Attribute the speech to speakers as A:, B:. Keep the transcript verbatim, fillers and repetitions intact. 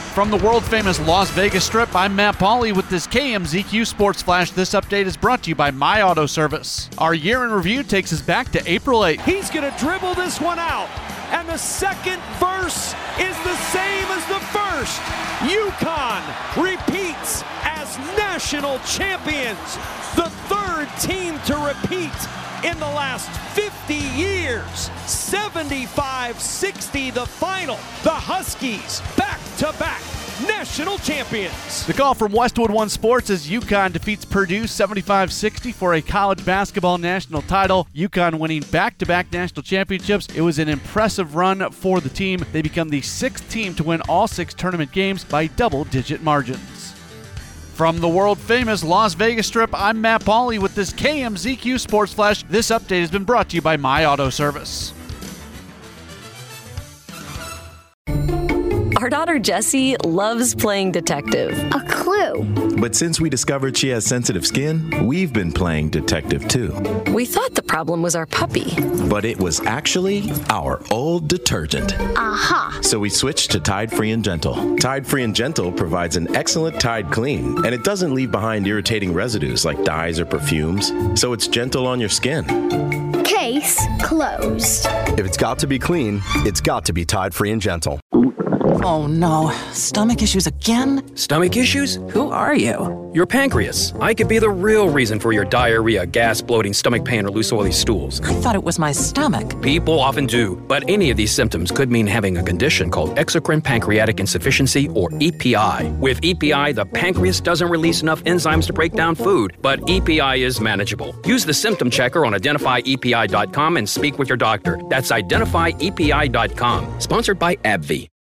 A: From the world-famous Las Vegas Strip, I'm Matt Pauley with this K M Z Q Sports Flash. This update is brought to you by My Auto Service. Our year in review takes us back to April eighth.
B: He's going to dribble this one out, and the second verse is the same as the first. UConn repeats as national champions, the third team to repeat in the last fifty years. seventy-five sixty the final. The Huskies back-to-back national champions.
A: The call from Westwood One Sports is UConn defeats Purdue seventy-five sixty for a college basketball national title. UConn winning back-to-back national championships. It was an impressive run for the team. They become the sixth team to win all six tournament games by double-digit margins. From the world-famous Las Vegas Strip, I'm Matt Pauley with this K M Z Q Sports Flash. This update has been brought to you by My Auto Service.
C: Our daughter Jessie loves playing detective.
D: A clue.
E: But since we discovered she has sensitive skin, we've been playing detective too.
C: We thought the problem was our puppy.
E: But it was actually our old detergent.
D: Aha.
E: So we switched to Tide Free and Gentle. Tide Free and Gentle provides an excellent Tide clean, and it doesn't leave behind irritating residues like dyes or perfumes, so it's gentle on your skin.
D: Case closed.
F: If it's got to be clean, it's got to be Tide Free and Gentle.
G: Oh no, stomach issues again?
H: Stomach issues?
G: Who are you?
H: Your pancreas. I could be the real reason for your diarrhea, gas, bloating, stomach pain, or loose oily stools.
G: I thought it was my stomach.
H: People often do, but any of these symptoms could mean having a condition called exocrine pancreatic insufficiency, or E P I. With E P I, the pancreas doesn't release enough enzymes to break down food, but E P I is manageable. Use the symptom checker on identify E P I dot com and speak with your doctor. That's identify E P I dot com. Sponsored by AbbVie.